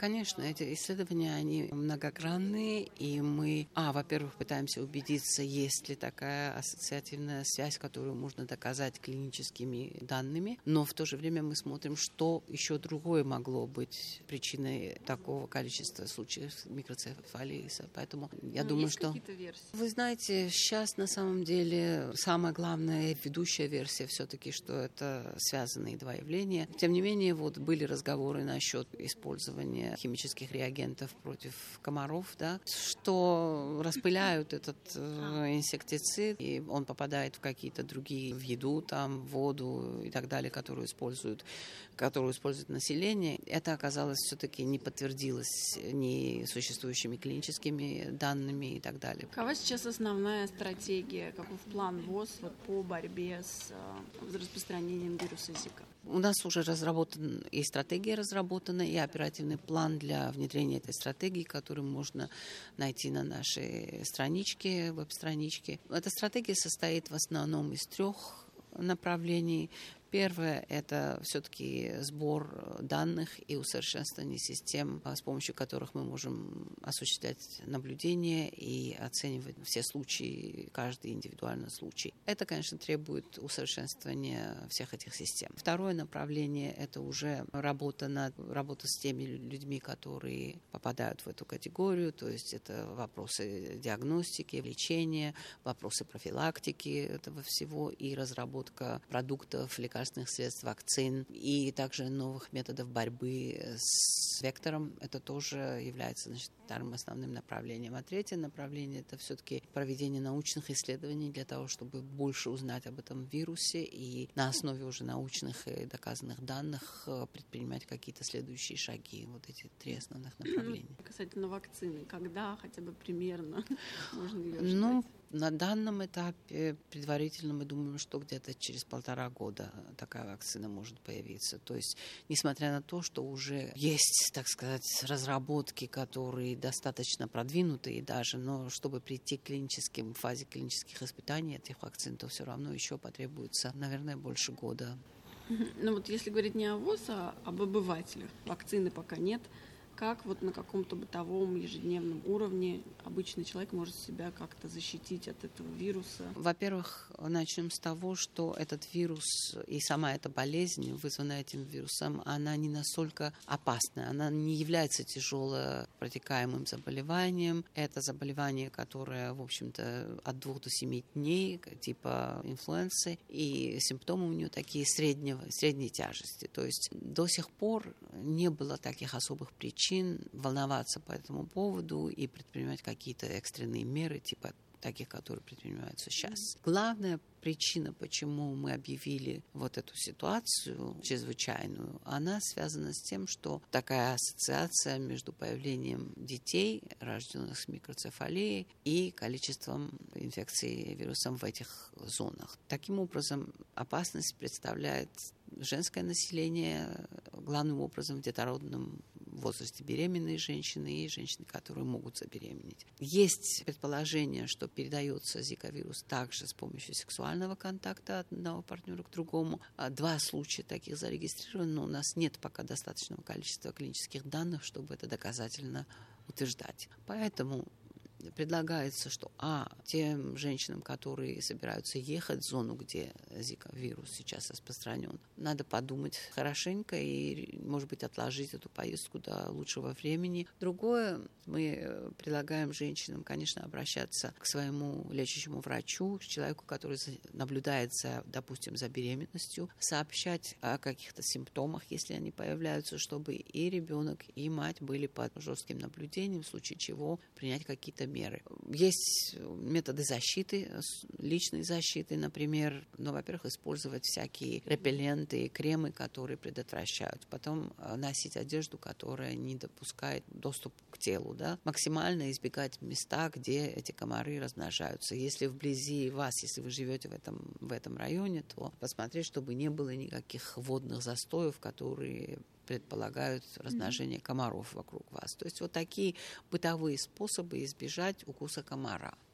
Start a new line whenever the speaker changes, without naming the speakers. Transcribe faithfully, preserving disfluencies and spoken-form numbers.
Конечно, эти исследования, они многогранные, и мы, а, во-первых, пытаемся убедиться, есть ли такая ассоциативная связь, которую можно доказать клиническими данными, но в то же время мы смотрим, что еще другое могло быть причиной такого количества случаев микроцефалии. Поэтому я
Но
думаю,
есть
что...
какие-то версии?
Вы знаете, сейчас на самом деле самая главная ведущая версия все-таки, что это связанные два явления. Тем не менее, вот были разговоры насчет использования химических реагентов против комаров, да, что распыляют этот э, инсектицид, и он попадает в какие-то другие, в еду, там, в воду и так далее, которую используют, которую использует население. Это оказалось все-таки не подтвердилось ни существующими клиническими данными и так далее.
Какова сейчас основная стратегия, каков план ВОЗ вот, по борьбе с э, распространением вируса Зика?
У нас уже разработан и стратегия разработана, и оперативный план для внедрения этой стратегии, который можно найти на нашей страничке, веб-страничке. Эта стратегия состоит в основном из трех направлений. Первое – это все-таки сбор данных и усовершенствование систем, с помощью которых мы можем осуществлять наблюдение и оценивать все случаи, каждый индивидуальный случай. Это, конечно, требует усовершенствования всех этих систем. Второе направление – это уже работа, над, работа с теми людьми, которые попадают в эту категорию, то есть это вопросы диагностики, лечения, вопросы профилактики этого всего и разработка продуктов, лекарств, средств, вакцин и также новых методов борьбы с вектором. Это тоже является, значит, вторым основным направлением. А третье направление – это все-таки проведение научных исследований для того, чтобы больше узнать об этом вирусе и на основе уже научных и доказанных данных предпринимать какие-то следующие шаги. Вот эти три основных направления.
Касательно вакцины, когда хотя бы примерно можно ее ждать?
Ну, на данном этапе предварительно мы думаем, что где-то через полтора года такая вакцина может появиться. То есть, несмотря на то, что уже есть, так сказать, разработки, которые достаточно продвинутые даже, но чтобы прийти к клиническим, фазе клинических испытаний этих вакцин, то все равно еще потребуется, наверное, больше года.
Ну вот если говорить не о ВОЗ, а об обывателях, вакцины пока нет. Как вот на каком-то бытовом ежедневном уровне обычный человек может себя как-то защитить от этого вируса?
Во-первых, начнем с того, что этот вирус и сама эта болезнь, вызванная этим вирусом, она не настолько опасна. Она не является тяжело протекаемым заболеванием. Это заболевание, которое, в общем-то, от двух до семи дней, типа инфлюенции, и симптомы у нее такие среднего, средней тяжести. То есть до сих пор не было таких особых причин волноваться по этому поводу и предпринимать какие-то экстренные меры, типа таких, которые предпринимаются сейчас. Главная причина, почему мы объявили вот эту ситуацию чрезвычайную, она связана с тем, что такая ассоциация между появлением детей, рожденных с микроцефалией, и количеством инфекций вирусом в этих зонах. Таким образом, опасность представляет женское население, главным образом в детородном возрасте беременные женщины и женщины, которые могут забеременеть. Есть предположение, что передается зика-вирус также с помощью сексуального контакта от одного партнера к другому. Два случая таких зарегистрированы, но у нас нет пока достаточного количества клинических данных, чтобы это доказательно утверждать. Поэтому предлагается, что а, тем женщинам, которые собираются ехать в зону, где зика-вирус сейчас распространен, надо подумать хорошенько и, может быть, отложить эту поездку до лучшего времени. Другое, мы предлагаем женщинам, конечно, обращаться к своему лечащему врачу, к человеку, который наблюдает, за, допустим, за беременностью, сообщать о каких-то симптомах, если они появляются, чтобы и ребенок, и мать были под жестким наблюдением, в случае чего принять какие-то меры. Есть методы защиты, личной защиты, например, ну, во-первых, использовать всякие репелленты и кремы, которые предотвращают. Потом носить одежду, которая не допускает доступ к телу, да. Максимально избегать места, где эти комары размножаются. Если вблизи вас, если вы живете в этом, в этом районе, то посмотреть, чтобы не было никаких водных застоев, которые предполагают размножение комаров вокруг вас. То есть вот такие бытовые способы избежать укуса комара.